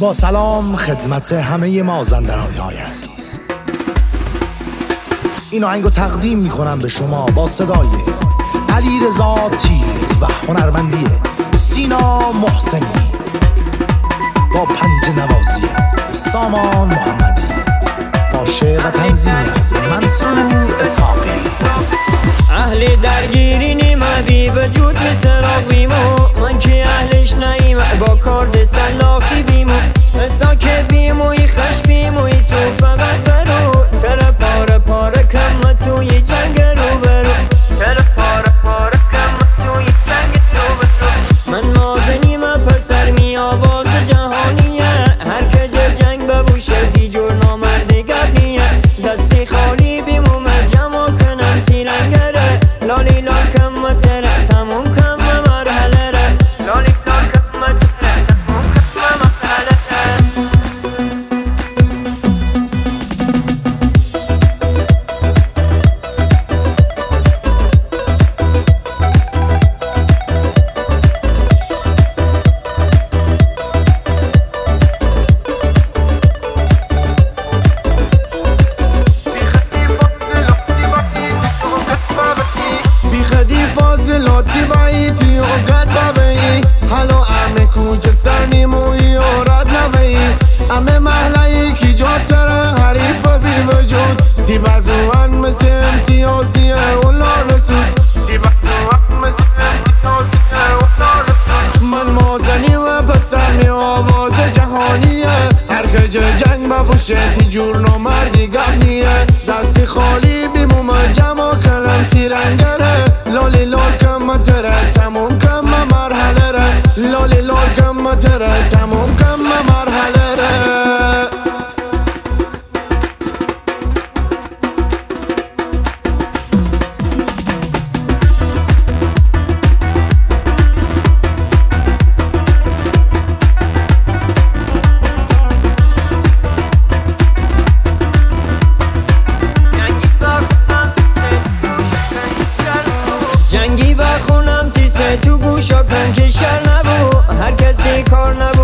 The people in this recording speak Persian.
با سلام خدمت همه مازندرانی های عزیز، این آهنگو تقدیم میکنم به شما با صدای علیرضا تیر و هنرمندی سینا محسنی، با پنج نوازی سامان محمدی، با شعر و تنظیمی از منصور اسحاقی. اهل درگیری نیم بی وجود سراغیمو، من که اهلش نیم با کارد سلاخی بیمو، ساکه بیموی خش بیموی تو فقط برو، تر پاره پاره کم توی جنگ رو برو، تر پاره پاره کم توی جنگ رو برو. من نازنیم پسر می آواز جهانیه، هر کج جنگ ببوشه دیجور نامرد گبنیه، دستی خالی بیمو مجمع کنم تیرنگره، لالی لال کم تره تموم کم مرحله ره، لالی لال کم تره تموم کم مرحله ره. فاضلاتی باییتی و قد بابایی، حالا امه کوچه سرمی مویی و رد نوایی، امه محلهی کی جاتره حریف بی وجود، تی بزوان مثل امتیاز دیه اولا رسود، تی بزوان مثل امتیاز دیه اولا رسود. من مازنی و پسر می آواز جهانیه، هر کج جنگ بپوشه تی جور نامردی گبنیه، دستی خالی بیمو مجمع کلم تیرنگره، لالی لال کم تره تموم کم مرحله ره، لالی لال کم تره تموم کم مرحله ره. جنگی و خونم تیسه تو گوشا کن که شر نبو، هر کسی کار نبو